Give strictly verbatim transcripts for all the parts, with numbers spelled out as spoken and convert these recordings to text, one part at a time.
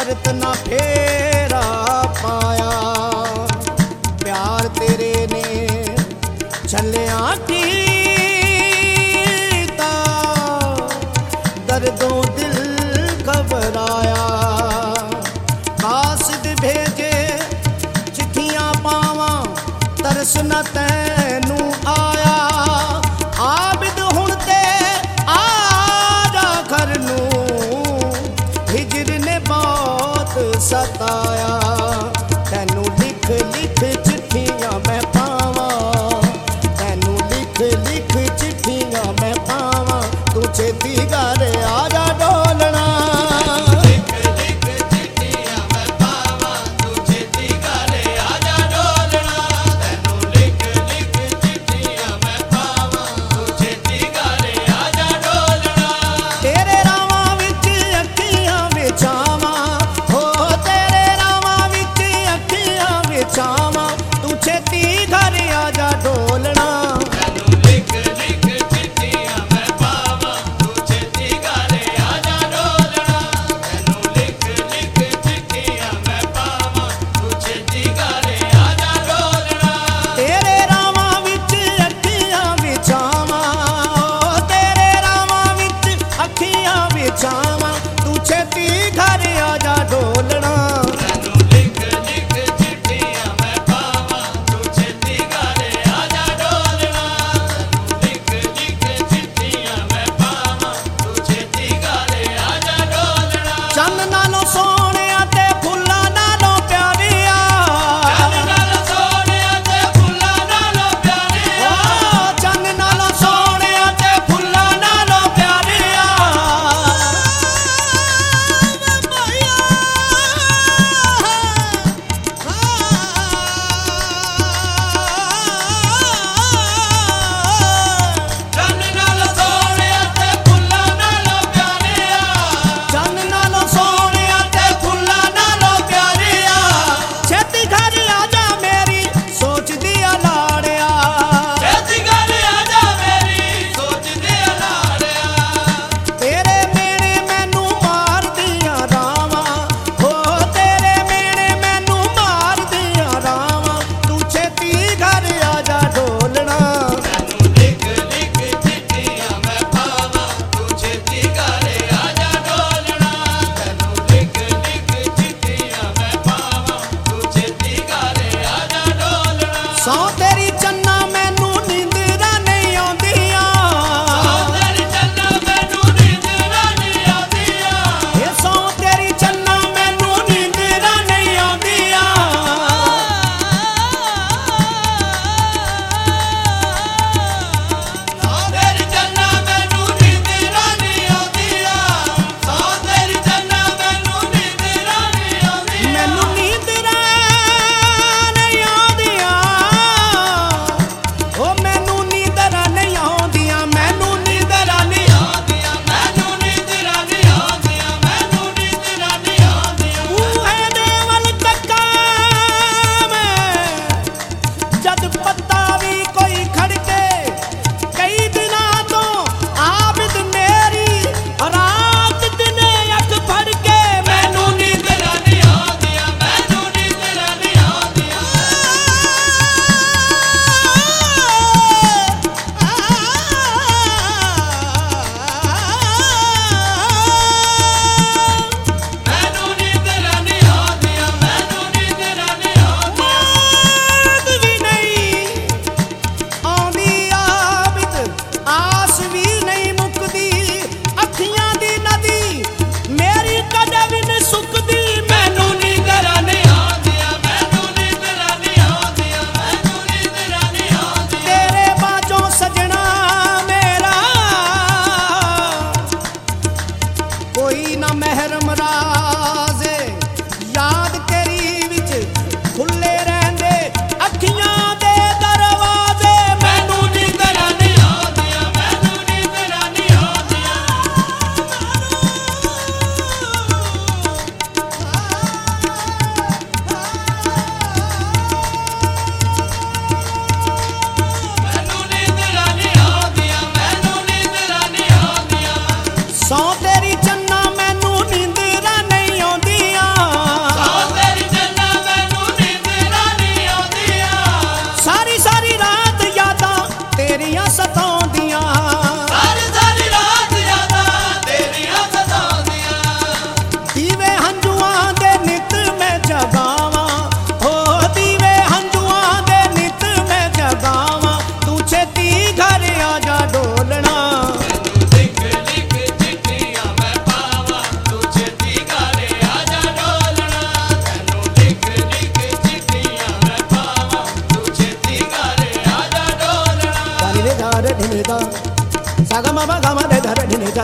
करत ना फेरा पाया। प्यार तेरे ने छलिया कीता, दर्दों दिल घबराया। कासिद भेजे चिट्ठियां पावा, तरस न तैनू आया। आबिद हुण ते आ जा घर नू, हिजर ने बहुत सताया। तैनू लिख लिख चिट्ठियां मैं पावा, तैनू लिख लिख चिट्ठियां मैं पावा। तू छेती घर आ जा डोलना। सौ तेरी चन्ना मैनू नींदरा नहीं आउंदियां।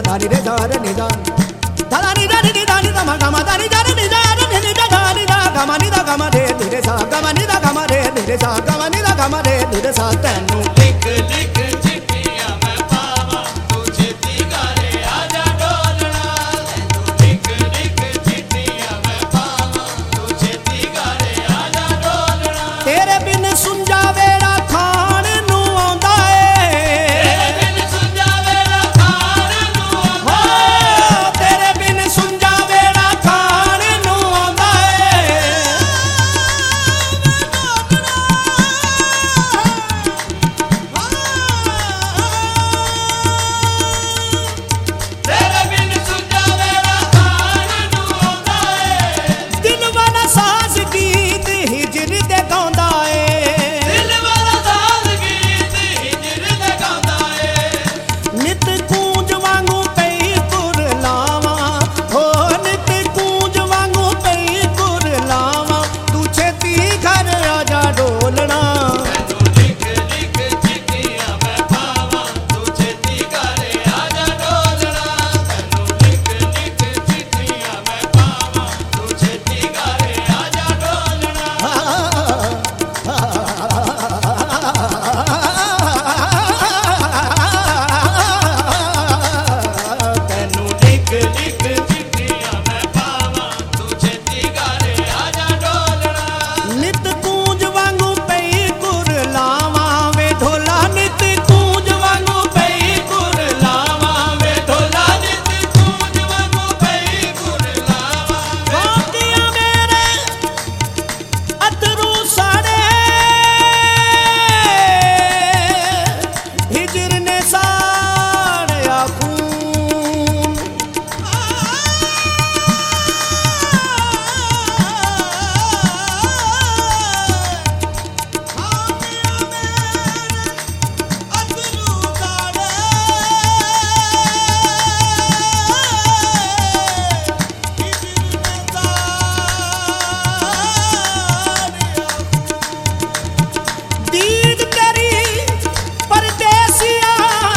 da da ni re da re ni da da da ni da ni da ni da ma ga ma da ni da ni da ni ni da da ni da ga ma ni da ga ma re ni re sa ga ma ni da ga ma re ni re sa ga ma ni da ga ma re ni re sa ਤੈਨੂੰ ਲਿਖ ਲਿਖ ਚਿੱਠੀਆਂ ਮੈਂ ਪਾਵਾਂ ਤੂੰ ਛੇਤੀ ਘਰੇ ਆ ਜਾ ਡੋਲਣਾ ਤੈਨੂੰ ਲਿਖ ਲਿਖ ਚਿੱਠੀਆਂ ਮੈਂ ਪਾਵਾਂ ਤੂੰ ਛੇਤੀ ਘਰੇ ਆ ਜਾ ਡੋਲਣਾ ਤੇਰੇ ਬਿਨ ਸੁੰਝਾ ਵੇੜਾ ਖਾਣ ਨੂੰ ਆਉਂਦਾ ਏ ਤੇਰੇ ਬਿਨ ਸੁੰਝਾ ਵੇੜਾ ਖਾਣ ਨੂੰ ਆਉਂਦਾ ਤੇਰੇ ਬਿਨ ਸੁੰਝਾ ਵੇੜਾ ਖਾਣ ਨੂੰ ਆਉਂਦਾ ਏ ਤੇਰੇ ਬਿਨ ਸੁੰਝਾ ਵੇੜਾ ਖਾਣ ਨੂੰ ਆਉਂਦਾ ਦਿਲ ਵਾਲਾ ਸਾਜ਼ ਗੀਤ ਹਿਜਰ ਦੇ ਗਾਉਂਦਾ ਏ ਦਿਲ ਵਾਲਾ ਸਾਜ਼ ਗੀਤ ਹਿਜਰ ਦੇ ਗਾਉਂਦਾ ਏ ਨਿਤ ਕੂੰਜ ਵਾਂਗੂ ਪਈ ਕੁਰਲਾਵਾਂ ਹੋ ਨਿਤ ਕੂੰਜ ਵਾਂਗੂ ਪਈ ਕੁਰਲਾਵਾਂ ਤੂੰ ਛੇਤੀ ਘਰ ਆ ਜਾ ਡੋਲਣਾ ਤੈਨੂੰ ਲਿਖ ਲਿਖ ਚਿੱਠੀਆਂ ਮੈਂ ਪਾਵਾਂ ਤੂੰ ਛੇਤੀ ਘਰੇ ਆ ਜਾ ਡੋਲਣਾ ਤੈਨੂੰ ਲਿਖ ਲਿਖ ਚਿੱਠੀਆਂ ਮੈਂ ਪਾਵਾਂ ਤੂੰ ਛੇਤੀ ਘਰੇ ਆ ਜਾ ਡੋਲਣਾ ਤੈਨੂੰ ਲਿਖ ਲਿਖ ਚਿੱਠੀਆਂ ਮੈਂ ਪਾਵਾਂ ਤੂੰ ਛੇਤੀ ਘਰੇ ਆ ਜਾ ਡੋਲਣਾ ਨਿਤ ਕੂੰਜ ਵਾਂਗੂ ਪਈ ਕੁਰਲਾਵਾਂ ਵੇ ਢੋਲਾ ਨਿਤ ਕੂੰਜ ਵਾਂਗੂ ਪਈ ਕੁਰਲਾਵਾਂ ਵੇ ਢੋਲਾ ਨਿਤ ਕੂੰਜ ਵਾਂਗੂ ਪਈ ਕੁਰਲਾਵਾਂ ਰੋਟੀਆਂ ਮੇਰੇ ਅਥਰੂ ਸਾੜੇ ਹਿਜਰ ਨੇ ਸਾੜਿਆ ਖੂਨ ਦੀਦ ਤੇਰੀ ਪਰਦੇਸੀਆ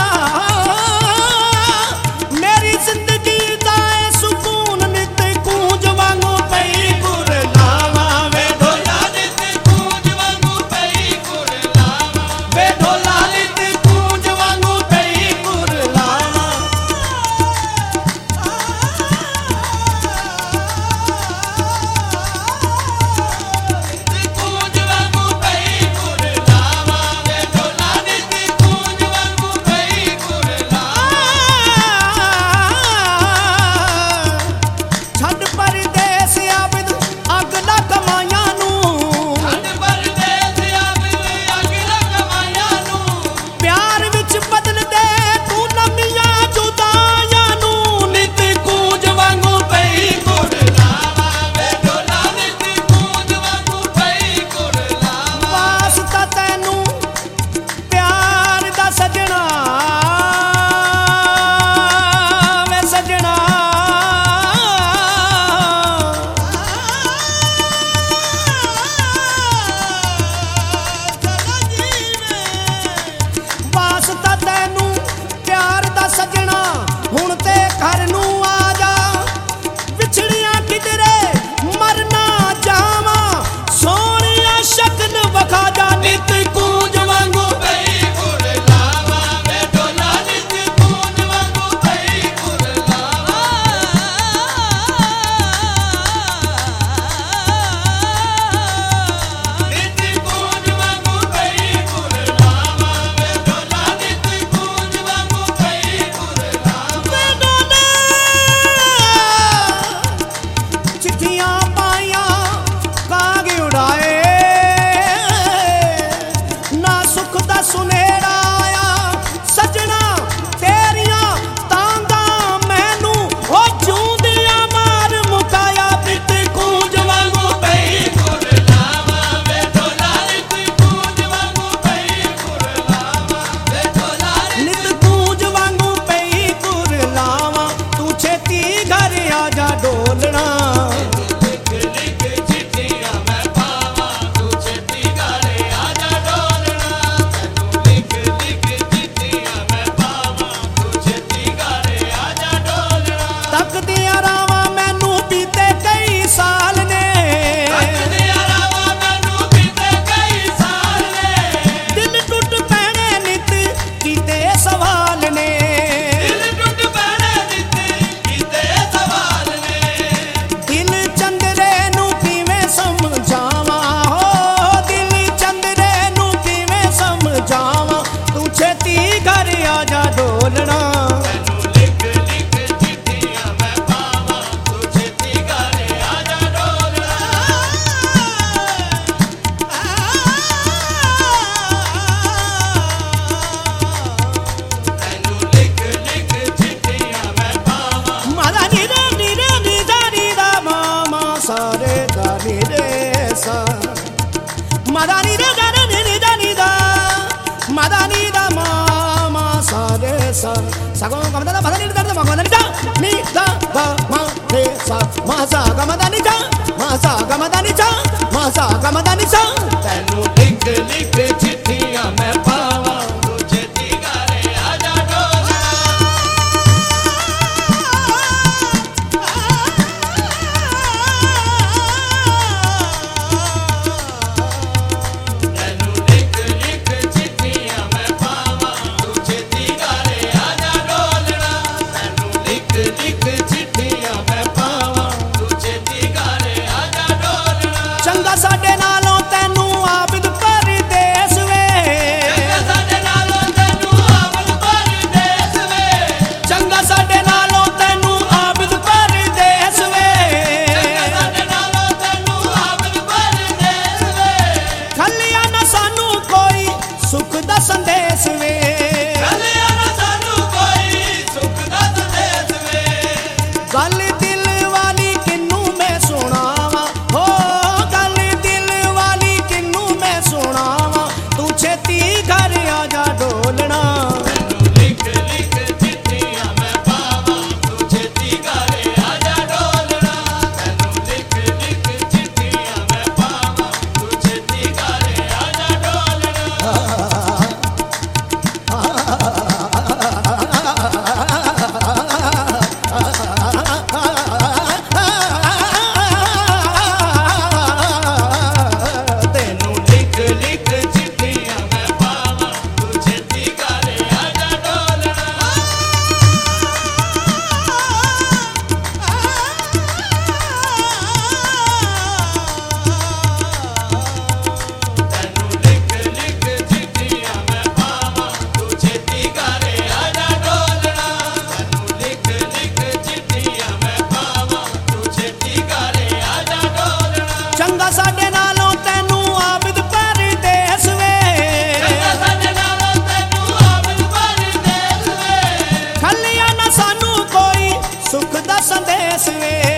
ਮੇਰੀ ਜ਼ਿੰਦਗੀ ਦਾ ਏ ਸਕੂਨ ਨਿਤ ਕੂੰਜ ਵਾਂਗੂ ਪਈ ਕੁਰਲਾਵਾਂ ਵੇ ਢੋਲਾ ਨਿਤ ਕੂੰਜ ਵਾਂਗੂ ਪਈ ਕੁਰਲਾਵਾਂ ਵੇ ਢੋਲਾ ਨਿਤ ਕੂੰਜ ਵਾਂਗੂ ਪਈ ਕੁਰਲਾਵਾਂ ਕੂੰਜ ਵਾਂਗੂ ਪਈ ਕੁਰਲਾਵਾਂ ਵੇ ਢੋਲਾ ਨਿਤ ਕੂੰਜ ਵਾਂਗੂ ਪਈ ਕੁਰਲਾਵਾਂ ਛੱਡ ਪਰਦੇਸ ਆਬਦ ਅੱਗ ਨਾ ਕਮਾਈਆਂ ਨੂੰ ਛੱਡ ਪਰਦੇਸ ਆਵਲੇ ਅੱਗ ਨਾ ਕਮਾਈਆਂ ਨੂੰ ਪਿਆਰ ਵਿੱਚ ਬਦਲਦੇ ਤੂੰ ਲੰਮੀਆਂ ਜੁਦਾਈਆਂ ਨੂੰ ਨਿਤ ਕੂੰਜ ਵਾਂਗੂ ਪਈ ਕੁਰਲਾਵਾਂ ਵੇ ਢੋਲਾ ਨਿਤ ਕੂੰਜ ਵਾਂਗੂ ਪਈ ਕੁਰਲਾਵਾਂ ਵਾਸਤਾ ਤੈਨੂੰ ਪਿਆਰ ਦਾ ਸਜਣਾ ਵੇ ਸਜਣਾ ਵਾਸਤਾ ਤੈਨੂੰ ਪਿਆਰ ਦਾ ਸਜਣਾ ਹੁਣ ਤੇ ਘਰ ਨੂੰ ਆ ਜਾ ਵਿਛੜੀਆਂ ਕਿਧਰੇ ਮਰ ਨਾ ਜਾਵਾਂ ਸੋਹਣੀਆ ਸ਼ਕਲ ਵਖਾ ਜਾ ਨਿਤ ਕੂੰਜ ਵਾਂਗੂ ਪਈ ਕੁਰਲਾਵਾਂ ਵੇ ਢੋਲਾ ਨਿਤ ਕੂੰਜ ਵਾਂਗੂ ਪਈ ਕੁਰਲਾਵਾਂ ਨਿਤ ਕੂੰਜ ਵਾਂਗੂ ਪਈ ਕੁਰਲਾਵਾਂ ਵੇ ਢੋਲਾ ਨਿਤ ਕੂੰਜ ਵਾਂਗੂ ਪਈ ਕੁਰਲਾਵਾਂ ਵੇ ਡੋਲੇ ਚਿੱਠੀਆਂ ਪਾਈਆਂ ਕਾਗ ਉਡਾਏ ਨਾ ਸੁੱਖ ਦਾ ਸੁਨੇੜਾ ਆਇਆ ਸਜਣਾ ਤੇਰੀਆਂ ਤਾਂਗਾ ਮੈਨੂੰ ਹੋ ਜੂੰਦਿਆਂ ਮਾਰ ਮੁਕਾਇਆ ਨਿਤ ਕੂੰਜ ਵਾਂਗੂ ਪਈ ਕੁਰਲਾਵਾਂ ਵੇ ਢੋਲਾ ਨਿਤ ਕੂੰਜ ਵਾਂਗੂ ਪਈ ਕੁਰਲਾਵਾਂ ਵੇ ਢੋਲਾ ਨਿਤ ਕੂੰਜ ਵਾਂਗੂ ਪਈ ਕੁਰਲਾਵਾਂ ਤੂੰ ਛੇਤੀ ਘਰ ਆ ਜਾ ਡੋਲਣਾ ਲਿਖ ਲਿਖ ਚਿੱਠੀਆਂ ਮੈਂ ਪਾਵਾਂ ਤੂੰ ਛੇਤੀ ਘਰੇ ਆ ਜਾ ਡੋਲਣਾ ਤੈਨੂੰ ਲਿਖ ਲਿਖ ਚਿੱਠੀਆਂ ਮੈਂ ਪਾਵਾਂ ਤੂੰ ਛੇਤੀ ਘਰੇ ਆ ਜਾ ਦੀਆਂ ਰਾਵਾਂ ਮੈਨੂੰ ਬੀਤੇ ਕਈ ਸਾਲ ਨੇ ਕੱਟ ਦੀਆਂ ਰਾਵਾਂ ਮੈਨੂੰ ਬੀਤੇ ਕਈ ਸਾਲ ਨੇ ਦਿਲ ਟੁੱਟ ਪੈਣੇ ਨਿਤ ਕੀਤੇ ਸਵਾਲ ਨੇ ਦਿਲ ਟੁੱਟ ਪੈਣੇ ਨਿਤ ਕੀਤੇ ਸਵਾਲ ਨੇ ਦਿਲ ਚੰਦਰੇ ਨੂੰ ਕਿਵੇਂ ਸਮਝਾਵਾਂ ਹੋ ਦਿਲ ਚੰਦਰੇ ਨੂੰ ਕਿਵੇਂ ਸਮਝਾਵਾਂ ਤੂੰ ਛੇਤੀ ਘਰ ਆ ਜਾ ਡੋਲਣਾ ਤੈਨੂੰ ਲਿਖ ਲਿਖ ਚਿੱਠੀਆਂ ਮੈਂ ਪਾਵਾਂ ਤੂੰ ਛੇਤੀ ਘਰ ਆ ਜਾ ਡੋਲਣਾ ਤੈਨੂੰ ਲਿਖ ਲਿਖ ਚਿੱਠੀਆਂ ਮੈਂ ਪਾਵਾਂ ਮਾਦਾ ਨੀ ਰੇ ਨੀ ਰੇ ਨੀ ਦਾ ਨੀ ਦਾ ਮਾਮਾ ਸਾਰੇ ਦਾ ਨੀ ਰੇ ਸਾ ਮਾਦਾ ਨੀ ਰੇ ਦਾ ਨੀ ਨੀ ਦਾ ਨੀ ਦਾ ਮਾਦਾ ਨੀ ਦਾ ਮਾਮਾ ਸਾਰੇ ਸਾ ਸਗੋਂ ਗਮਦਾ ਦਾ ਮਾਦਾ ਨੀ ਦਾ ਦਾ ਮਾਮਾ ਨੀ ਦਾ ਨੀ ਦਾ ਗਾ ਮਾ ਰੇ ਸਾ ਮਾ ਸਾ ਗਮਦਾ ਨੀ ਦਾ ਮਾ ਸਾ ਗਮਦਾ ਨੀ ਦਾ ਮਾ ਸਾ ਗਮਦਾ ਨੀ ਸਾ ਤੈਨੂੰ ਲਿਖ ਲਿਖ ਚਿੱਠੀਆਂ ਮੈਂ ਪਾਵਾਂ ਤੂੰ ਛੇਤੀ ਘਰ ਆ ਜਾ ਡੋਲਣਾ ਤੈਨੂੰ ਲਿਖ ਲਿਖ ਚਿੱਠੀਆਂ ਮੈਂ ਪਾਵਾਂ ਤੂੰ ਛੇਤੀ ਘਰ ਆ ਜਾ ਡੋਲਣਾ ਤੈਨੂੰ ਲਿਖ ਲਿਖ ਚਿੱਠੀਆਂ ਮੈਂ ਪਾਵਾਂ ਤੂੰ ਛੇਤੀ ਘਰ ਆ ਜਾ ਡੋਲਣਾ ਚੰਗਾ ਸਾਡੇ ਨਾਲੋਂ ਤੈਨੂੰ ਆਬਿਦ ਪਰਦੇਸ ਵੇ ਚੰਗਾ ਸਾਡੇ ਨਾਲੋਂ ਤੈਨੂੰ ਆਬਦ ਪਰਦੇਸ ਵੇ ਚੰਗਾ ਸਾਡੇ ਨਾਲੋਂ ਤੈਨੂੰ ਆਬਿਦ ਪਰਦੇਸ ਵੇ ਚੰਗਾ ਸਾਡੇ ਨਾਲੋਂ ਤੈਨੂੰ ਆਬਦ ਪਰਦੇਸ ਵੇ ਖੱਲਿਆ ਨਾ ਸਾਨੂੰ ਕੋਈ ਸੁਖ ਦਾ ਸੰਦੇਸ ਵੇ ਕੱਲਿਆ ਨਾ ਸਾਨੂੰ ਕੋਈ ਸੁੱਖ ਦਾ ਸੰਦੇਸ ਵੇ ਗੱਲ ਦਿਲ ਵਾਲੀ ਕਿੰਨੂੰ ਮੈਂ ਸੁਣਾਵਾਂ ਹੋ ਗੱਲ ਦਿਲ ਵਾਲੀ ਕਿੰਨੂੰ ਮੈਂ ਸੁਣਾਵਾਂ ਤੂੰ ਛੇਤੀ ਘਰ ਆ ਜਾ ਡੋਲਣਾ ਤੈਨੂੰ ਲਿਖ ਲਿਖ ਚਿੱਠੀਆਂ ਮੈਂ ਪਾਵਾਂ ਤੂੰ ਛੇਤੀ ਘਰ ਆ ਜਾ ਡੋਲਣਾ ਤੈਨੂੰ ਲਿਖ ਲਿਖ ਚਿੱਠੀਆਂ ਮੈਂ ਪਾਵਾਂ ਤੂੰ ਛੇਤੀ ਘਰ ਆ ਜਾ ਡੋਲਣਾ ਤੈਨੂੰ ਲਿਖ ਲਿਖ ਚਿੱਠੀਆਂ ਮੈਂ ਪਾਵਾਂ ਤੂੰ ਛੇਤੀ ਘਰ ਆ ਜਾ ਡੋਲਣਾ ਤੈਨੂੰ ਲਿਖ ਲਿਖ ਚਿੱਠੀਆਂ ਮੈਂ ਪਾਵਾਂ ਤੂੰ ਛੇਤੀ ਘਰ ਆ ਜਾ ਡੋਲਣਾ ਤੈਨੂੰ ਲਿਖ ਲਿਖ ਚਿੱਠੀਆਂ ਮੈਂ ਪਾਵਾਂ ਤੂੰ ਛੇਤੀ ਘਰ ਆ ਜਾ ਡੋਲਣਾ ਚੰਗਾ ਸਾਡੇ ਨਾਲੋਂ ਤੈਨੂੰ ਆਬਿਦ ਪਰਦੇਸ ਵੇ ਚੰਗਾ ਸਾਡੇ ਨਾਲੋਂ ਤੈਨੂੰ ਆਬਦ ਪਰਦੇਸ ਵੇ ਖੱਲਿਆ ਨਾ ਸਾਨੂੰ ਕੋਈ ਸੁਖ ਦਾ ਸੰਦੇਸ ਵੇ